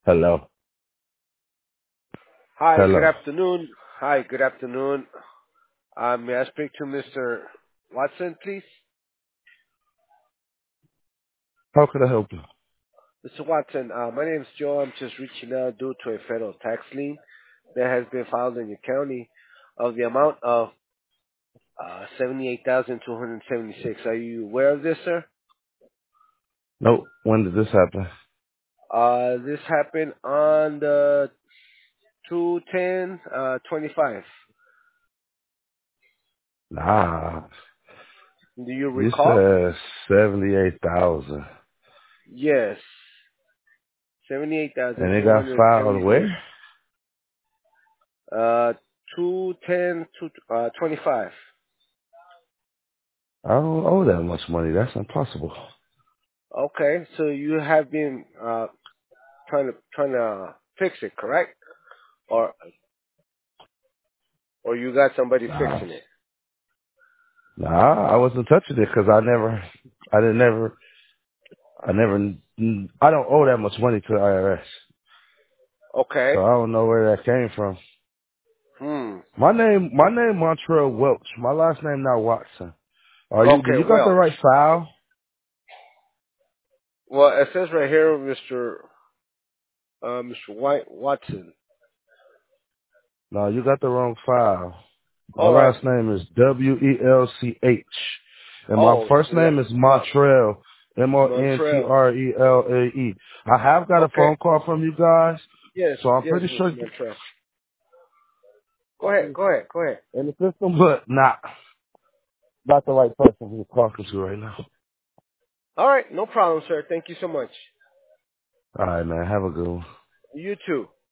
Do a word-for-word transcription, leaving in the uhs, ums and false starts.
Hello. Hi, good Hello. afternoon. Hi, good afternoon. Uh, may I speak to Mister Watson, please? How can I help you? Mister Watson, uh, my name is Joe. I'm just reaching out due to a federal tax lien that has been filed in your county of the amount of uh, seventy-eight thousand two hundred seventy-six. Are you aware of this, sir? Nope. When did this happen? Uh, this happened on the two ten uh, twenty-five. Nah. Do you You recall? said seventy-eight thousand, Yes, seventy-eight thousand and it two got hundred filed seventy-six. where? Uh, two ten to uh twenty-five. I don't owe that much money. That's impossible. Okay, so you have been uh trying to trying to fix it, correct? Or or you got somebody Nah. fixing it? Nah. I wasn't touching it because I never. I didn't never. I never. I don't owe that much money to the I R S, Okay. so I don't know where that came from. Hmm. My name. My name Montreal Welch. My last name not Watson. Are you? Do Okay, you got the Welch. right file? Well, it says right here, Mister Uh, Mister White Watson. No, you got the wrong file. My All right. last name is W E L C H. And my Oh, first le- name is well, Montreal. M O N T Montreal. R E L A E. I have got a Okay. phone call from you guys, Yes, so I'm yes, pretty sure Mister you Montreal. Go ahead. Go ahead. Go ahead. in the system, but not not the right person who you're talking to right now. All right. No problem, sir. Thank you so much. All right, man. Have a good one. You too.